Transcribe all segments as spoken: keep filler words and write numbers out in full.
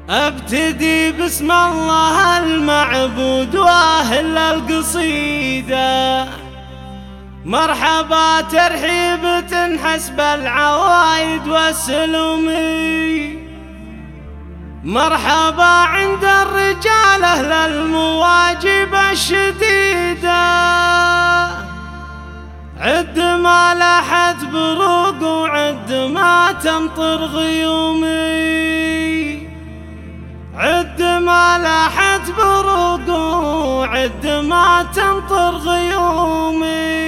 ابتدي باسم الله المعبود واهل القصيدة، مرحبا ترحيب تنحسب العوايد والسلومي، مرحبا عند الرجال اهل المواجب الشديدة، عد ما لاحت بروق وعد ما تمطر غيومي، عد ما لاحت بروق وعد ما تمطر غيومي.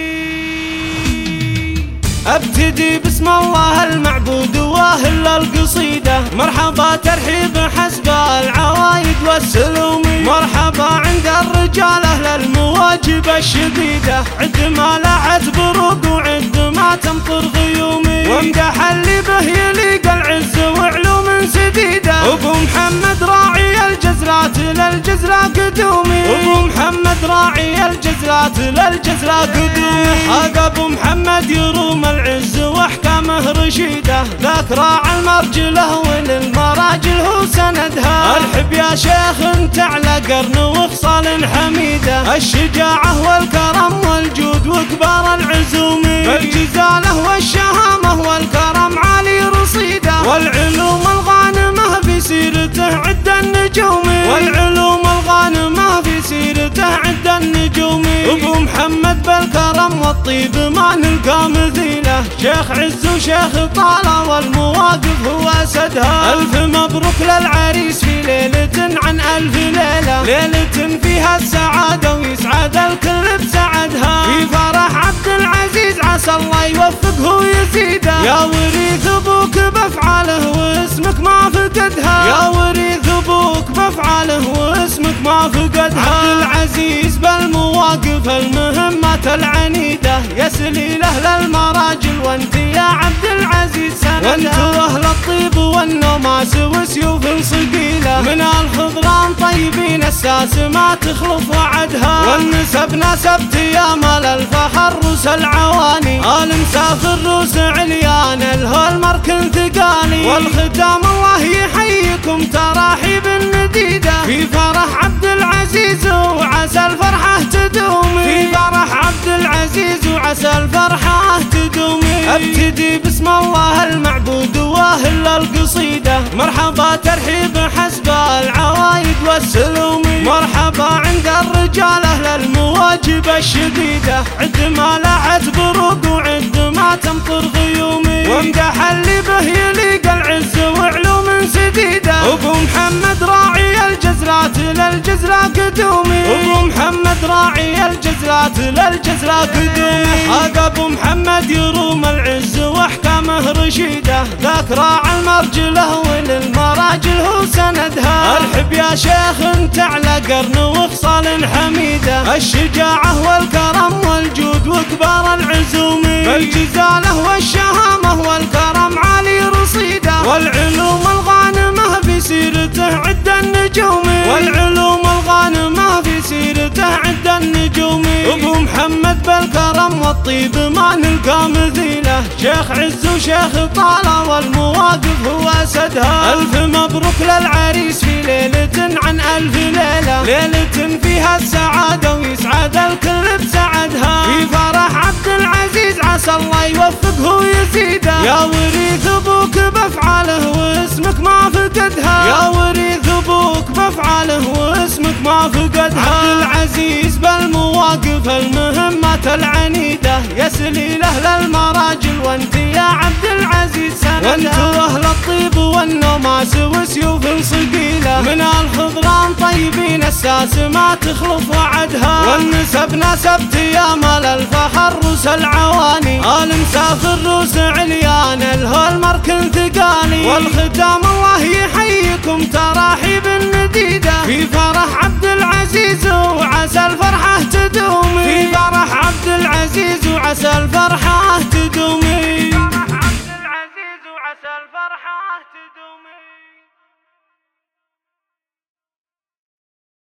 ابتدي باسم الله المعبود واهل القصيدة، مرحبا ترحيب حسب العوايد والسلومي، مرحبا عند الرجال اهل المواجب الشديدة، عد ما لاحت بروق وعد ما تمطر غيومي، وامدح اللي به يليق العز وعلوم سديدة، ابو محمد راعي الجزلات للجزلة قدومي، ابو محمد راعي الجزلات للجزلة قدومي، هذا ابو محمد يروم العز واحكامه رشيده، ذاك راعى المرجله وللمراجل هو سندها، الحب يا شيخ انت على قرن وخصال حميده، الشجاعه والكرم والجود وكبار العزوم، الجزاله والشهامه والكرم عالي رصيده، والعلوم الغانمه في سيرته عد النجوم، والعلوم الغانمه في سيرته عد النجوم، ابو محمد بالكرم والطيب ما نلقى مثيله، شيخ عز وشيخ طالة والمواقف هو اسدها، الف مبروك للعريس في ليلة عن الف ليلة، ليلة فيها السعادة ويسعد الكل بسعدها، في فرح عبد العزيز عسى الله يوفقه ويزيده، يا وريث ابوك بافعاله واسمك ما فقدها، يا وريث ابوك بافعاله واسمك ما فقدها، عبد العزيز بالمواقف المهمات العنيدة، يسلي له للمراجل وانت يا عبد العزيز سندها، وانت اهل الطيب والنماس وسيوف صقيلة، من الخضران طيبين الساس ما تخلف وعدها، والنسب نسبت يا مال الفخر روس العواني، آل مسافر روس عليان الهول مركن ثقالي، والخدام الله يحييكم تراحيب نديدة، في فرح عبد العزيز وعسى الفرحة تدومي، في فرح عبد العزيز وعسى الفرحة تدومي. ابتدي باسم الله المعبود واهل القصيدة، مرحبا ترحيب حسب العوايد والسلومي، مرحبا عند الرجال اهل المواجب الشديدة، عد ما لاحت بروق وعد ما تمطر غيومي، وامدح اللي به يليق العز وعلوم سديدة، ابو محمد راعي الجزلات للجزلة قدومي، ابو محمد راعي الجزلات للجزلة قدومي، هذا ابو محمد يروم العز واحكامه رشيده، ذاك راعى المرجله وللمراجل هو سندها، الحب يا شيخ انت على قرن وخصال حميده، الشجاعه والكرم والجود وكبار العزوم، الجزاله والشهامه والكرم عالي رصيده، والعلوم الغانمه في سيرته عد النجوم، والعلوم الغانمه في سيرته عد النجوم، ابو محمد بالكرم والطيب ما نلقى مثيله، شيخ عز وشيخ طالة والمواقف هو اسدها، الف مبروك للعريس في ليلة عن الف ليلة، ليلة فيها السعادة ويسعد الكل بسعدها، في فرح عبد العزيز عسى الله يوفقه ويزيده، يا وريث ابوك بافعاله واسمك ما فقدها، يا وريث ابوك بافعاله واسمك ما فقدها، عبد العزيز بالمواقف المهمات العنيدة، يسلي له للمراجل وانت يا عبد العزيز سندها، وانت اهل الطيب والنماس وسيوف صقيلة، من الخضران طيبين الساس ما تخلف وعدها، والنسب نسبت يا مال الفخر روس العواني، آل مسافر روس عليان الهول مركن ثقالي، والخدام الله يحييكم تراحيب نديدة، في فرح عبد العزيز وعسى الفرحة تدومي، في فرح عبد العزيز وعسى الفرحة